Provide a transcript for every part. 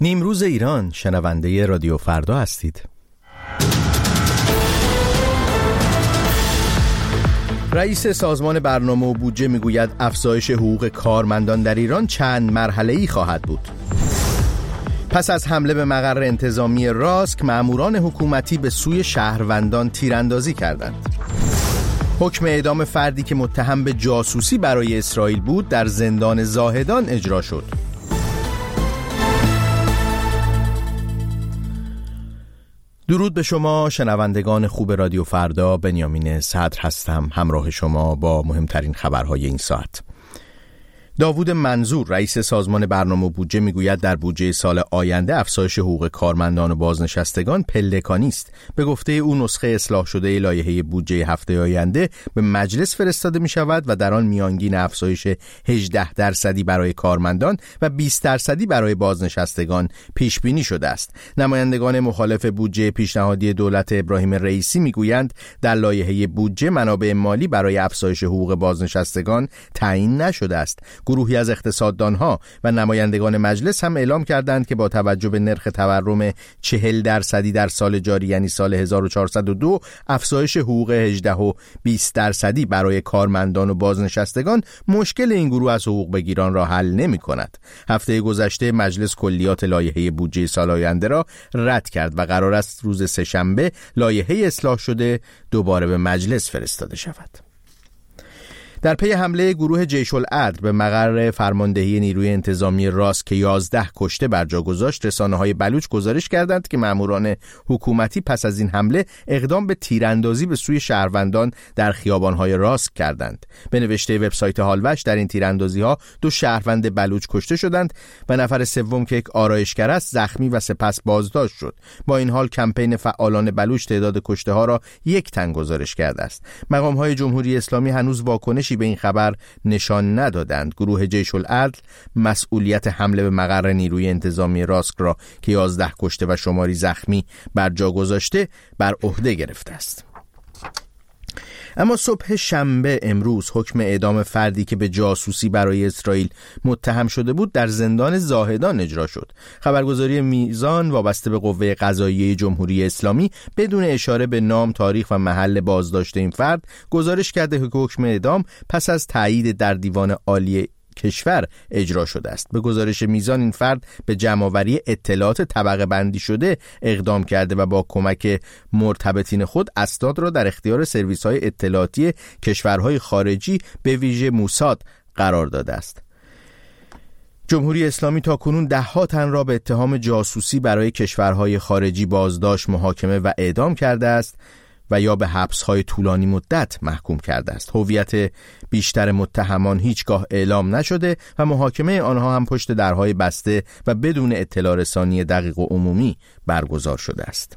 نیمروز ایران، شنونده رادیو فردا هستید. رئیس سازمان برنامه و بودجه میگوید افزایش حقوق کارمندان در ایران چند مرحله‌ای خواهد بود. پس از حمله به مقر انتظامی راسک، ماموران حکومتی به سوی شهروندان تیراندازی کردند. حکم اعدام فردی که متهم به جاسوسی برای اسرائیل بود در زندان زاهدان اجرا شد. درود به شما شنوندگان خوب رادیو فردا، بنیامین صدر هستم، همراه شما با مهمترین خبرهای این ساعت. داوود منظور رئیس سازمان برنامه و بودجه میگوید در بودجه سال آینده افزایش حقوق کارمندان و بازنشستگان پلکانی است. به گفته او نسخه اصلاح شده لایحه بودجه هفته آینده به مجلس فرستاده می شود و در آن میانگین افزایش 18% برای کارمندان و 20% برای بازنشستگان پیش بینی شده است. نمایندگان مخالف بودجه پیشنهادی دولت ابراهیم رئیسی میگویند در لایحه بودجه منابع مالی برای افزایش حقوق بازنشستگان تعیین نشده است. گروهی از اقتصاددانها و نمایندگان مجلس هم اعلام کردند که با توجه به نرخ تورم 40% در سال جاری یعنی سال 1402 افزایش حقوق 18 و 20% برای کارمندان و بازنشستگان مشکل این گروه از حقوق بگیران را حل نمی کند. هفته گذشته مجلس کلیات لایحه بودجه سال آینده را رد کرد و قرار است روز سه‌شنبه لایحه اصلاح شده دوباره به مجلس فرستاده شود. در پی حمله گروه جیش العدل به مقر فرماندهی نیروی انتظامی راسک که 11 کشته بر جا گذاشت، رسانه‌های بلوچ گزارش کردند که ماموران حکومتی پس از این حمله اقدام به تیراندازی به سوی شهروندان در خیابان‌های راسک کردند. به نوشته وبسایت هالوش در این تیراندازی‌ها 2 شهروند بلوچ کشته شدند و نفر سوم که یک آرایشگر است زخمی و سپس بازداشت شد. با این حال کمپین فعالان بلوچ تعداد کشته‌ها را 1 تن گزارش کرده است. مقام‌های جمهوری اسلامی هنوز واکنش به این خبر نشان ندادند. گروه جیش العدل مسئولیت حمله به مقر نیروی انتظامی راسک را که 11 کشته و شماری زخمی بر جا گذاشته بر عهده گرفته است. اما صبح شنبه امروز حکم اعدام فردی که به جاسوسی برای اسرائیل متهم شده بود در زندان زاهدان اجرا شد. خبرگزاری میزان وابسته به قوه قضاییه جمهوری اسلامی بدون اشاره به نام، تاریخ و محل بازداشت این فرد گزارش کرده که حکم اعدام پس از تایید در دیوان عالی کشور اجرا شده است. به گزارش میزان این فرد به جمع‌آوری اطلاعات طبقه بندی شده اقدام کرده و با کمک مرتبطین خود اسناد را در اختیار سرویس‌های اطلاعاتی کشورهای خارجی به ویژه موساد قرار داده است. جمهوری اسلامی تاکنون 10 تن را به اتهام جاسوسی برای کشورهای خارجی بازداشت، محاکمه و اعدام کرده است و یا به حبس‌های طولانی مدت محکوم کرده است. هویت بیشتر متهمان هیچگاه اعلام نشده و محاکمه آنها هم پشت درهای بسته و بدون اطلاع رسانی دقیق و عمومی برگزار شده است.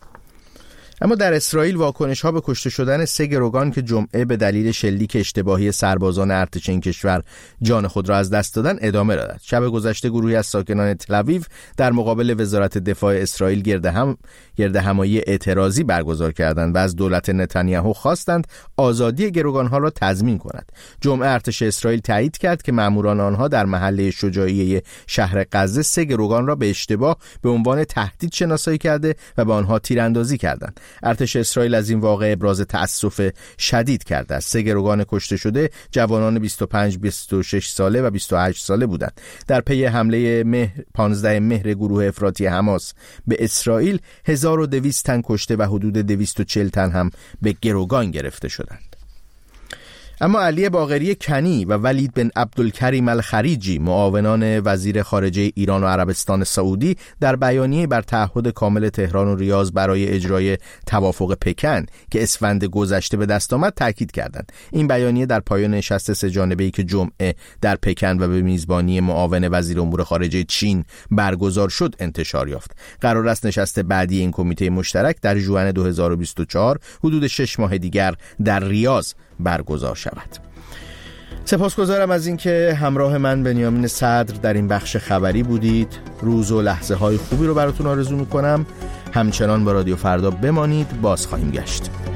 اما در اسرائیل واکنش‌ها به کشته شدن 3 گروگان که جمعه به دلیل شلیک اشتباهی سربازان ارتش این کشور جان خود را از دست دادن ادامه دارد. شب گذشته گروهی از ساکنان تل‌آویو در مقابل وزارت دفاع اسرائیل گردهمایی اعتراضی برگزار کردند و از دولت نتانیاهو خواستند آزادی گروگان‌ها را تضمین کند. جمعه ارتش اسرائیل تایید کرد که ماموران آنها در محله شجاعیه شهر غزه 3 گروگان را به اشتباه به عنوان تهدید شناسایی کرده و به آنها تیراندازی کردند. ارتش اسرائیل از این واقعه ابراز تأسف شدید کرده است. 3 گروگان کشته شده جوانان 25، 26 ساله و 28 ساله بودند. در پی حمله 15 مهر گروه افراطی حماس به اسرائیل 1200 تن کشته و حدود 240 تن هم به گروگان گرفته شدند. اما علی باقری کنی و ولید بن عبدالکریم الخریجی معاونان وزیر خارجه ایران و عربستان سعودی در بیانیه بر تعهد کامل تهران و ریاض برای اجرای توافق پکن که اسفند گذشته به دست آمد تاکید کردند. این بیانیه در پایان نشست 3 جانبه‌ای که جمعه در پکن و به میزبانی معاون وزیر امور خارجه چین برگزار شد انتشار یافت. قرار است نشست بعدی این کمیته مشترک در ژوئن 2024 حدود 6 ماه دیگر در ریاض برگزار شود. سپاسگزارم از اینکه همراه من بنیامین صدر در این بخش خبری بودید. روز و لحظه های خوبی رو براتون آرزو میکنم. همچنان با رادیو فردا بمانید، باز خواهیم گشت.